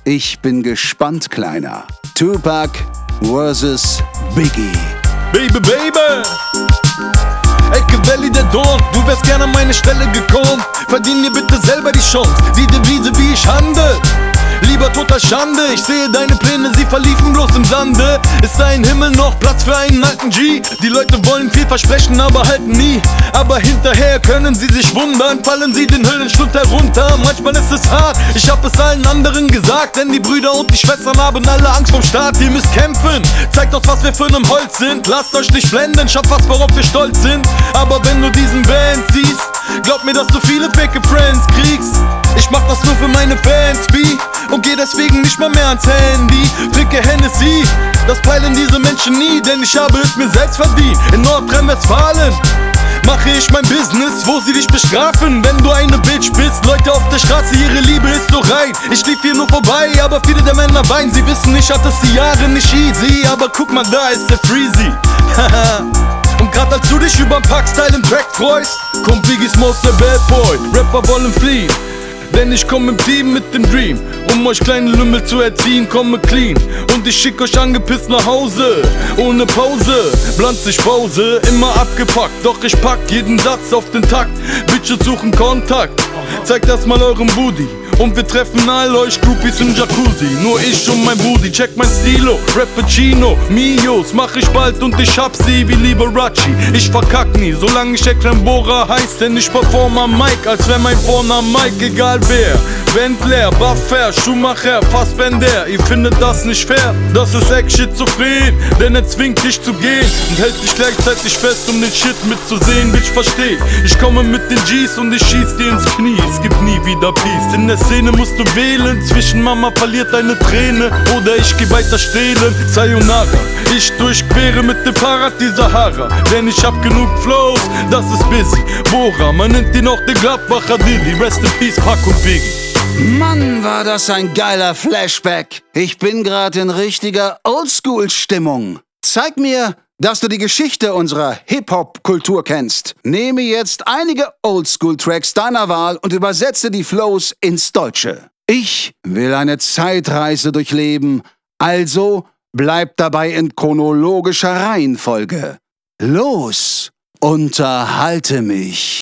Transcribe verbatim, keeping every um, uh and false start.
Ich bin gespannt, Kleiner. Tupac versus Biggie. Baby, Baby! Ecke Valley, der Dorn, du wärst gerne an meine Stelle gekommen. Verdien dir bitte selber die Chance, die Devise, wie ich handel. Lieber total Schande, ich sehe deine Pläne, sie verliefen bloß im Sande. Ist da im Himmel noch Platz für einen alten G? Die Leute wollen viel versprechen, aber halten nie. Aber hinterher können sie sich wundern, fallen sie den Höhlenstund herunter. Manchmal ist es hart, ich hab es allen anderen gesagt, denn die Brüder und die Schwestern haben alle Angst vom Staat. Ihr müsst kämpfen, zeigt uns, was wir für einem Holz sind. Lasst euch nicht blenden, schafft was, worauf wir stolz sind. Aber wenn du diesen Band siehst, glaub mir, dass du viele fake Friends kriegst. Ich mach das nur für meine Fans, wie? Und geh deswegen nicht mal mehr ans Handy. Trinke Hennessy, das peilen diese Menschen nie, denn ich habe es mir selbst verdient. In Nordrhein-Westfalen mache ich mein Business, wo sie dich bestrafen, wenn du eine Bitch bist. Leute auf der Straße, ihre Liebe ist so rein. Ich lief hier nur vorbei, aber viele der Männer weinen. Sie wissen, ich hatte es die Jahre nicht easy, aber guck mal, da ist der Freezy. Und grad als du dich überm Pack-Style im Track freust, kommt Biggie Smalls, der Bad Boy. Rapper wollen fliehen, denn ich komm im Team mit dem Dream, um euch kleine Lümmel zu erziehen, komme clean. Und ich schick euch angepisst nach Hause, ohne Pause, blanzig Pause, immer abgepackt. Doch ich pack jeden Satz auf den Takt, Bitches suchen Kontakt. Zeigt das mal eurem Booty und wir treffen all euch Groupies im Jacuzzi. Nur ich und mein Booty, check mein Stilo, Rappuccino, Mios mach ich bald und ich hab sie wie Liberace. Ich verkack nie, solange ich Ekrembora heiß, denn ich perform am Mic, als wär mein Vorname Mike, egal wer. Wendler, Buffer, Schumacher, Fassbender, ihr findet das nicht fair. Das ist echt schizophren, denn er zwingt dich zu gehen und hält dich gleichzeitig fest, um den Shit mitzusehen. Bitch, versteh, ich komme mit den G's und ich schieß dir ins Knie. Es gibt nie wieder Peace. In der Szene musst du wählen, zwischen Mama verliert deine Träne oder ich geh weiter stehlen. Sayonara, ich durchquere mit dem Fahrrad die Sahara, denn ich hab genug Flows, das ist busy. Bora, man nennt ihn auch den Gladbacher Diddy. Rest in Peace, Pac und Biggie. Mann, war das ein geiler Flashback. Ich bin gerade in richtiger Oldschool-Stimmung. Zeig mir, dass du die Geschichte unserer Hip-Hop-Kultur kennst. Nehme jetzt einige Oldschool-Tracks deiner Wahl und übersetze die Flows ins Deutsche. Ich will eine Zeitreise durchleben, also bleib dabei in chronologischer Reihenfolge. Los, unterhalte mich.